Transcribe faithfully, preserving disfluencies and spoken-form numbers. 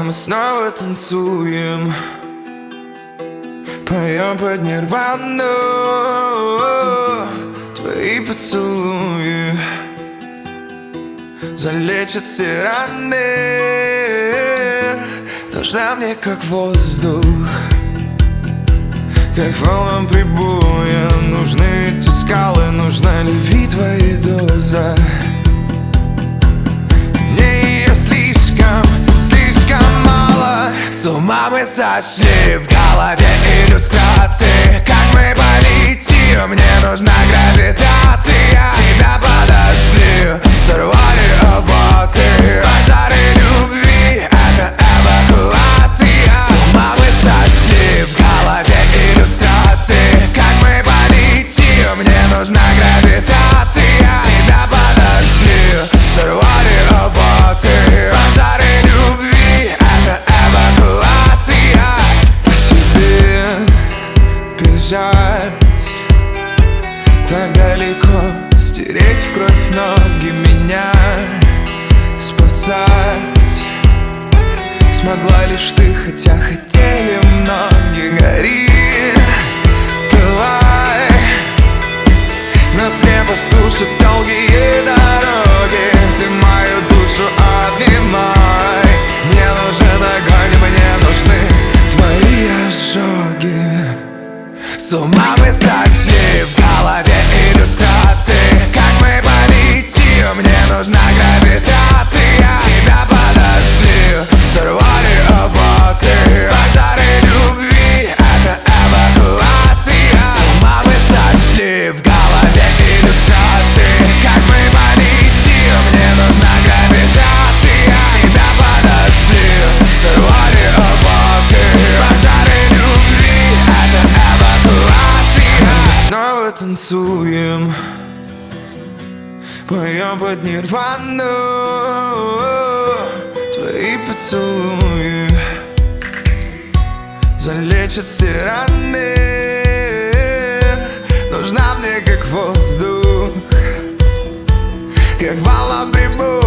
мы снова танцуем, поем под нирвану. Твои поцелуи залечат все раны. Нужна мне как воздух, как волнам прибоя. Нужны эти скалы, нужна любви твоя доза. Мне ее слишком, слишком мало. С ума мы сошли, в голове иллюстрации. Как мы полетим, мне нужна гравитация. Тебя подожгли, сорвали эмоции. Пожары любви, это эвакуация. С ума мы сошли, в голове иллюстрации. Как мы полетим, мне нужна гравитация. Тебя подожгли, сорвали эмоции. Пожары любви, это эвакуация. К тебе бежать так далеко, стереть в кровь ноги, меня спасать смогла лишь ты, хотя хотели многие. Гори, пылай, нас не потушат долгие дороги. Ты мою душу обнимай. Мне нужен огонь, мне нужны твои ожоги. С ума мы сошли, в голове иллюстрации. Как мы полетим, мне нужна гравитация. Тебя подожгли, сорвали эмоции. Пожары любви, это эвакуация. С ума мы сошли, в голове иллюстрации. Как мы полетим, мне нужна гравитация. Тебя подожгли, сорвали эмоции. Пожары любви, это эвакуация. Мы снова танцуем, поем под нирвану. Твои поцелуи залечат все раны. Нужна мне как воздух, как волна прибой.